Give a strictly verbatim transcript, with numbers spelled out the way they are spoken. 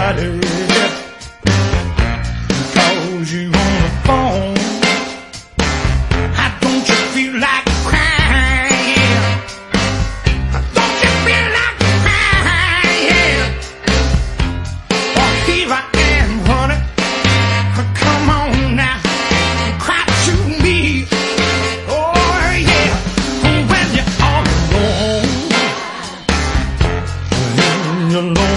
somebody, cause you on the phone. How don't you feel like crying? How don't you feel like crying? Oh, here I am, honey. Come on now, cry to me. Oh yeah, when you're all alone, when you're alone.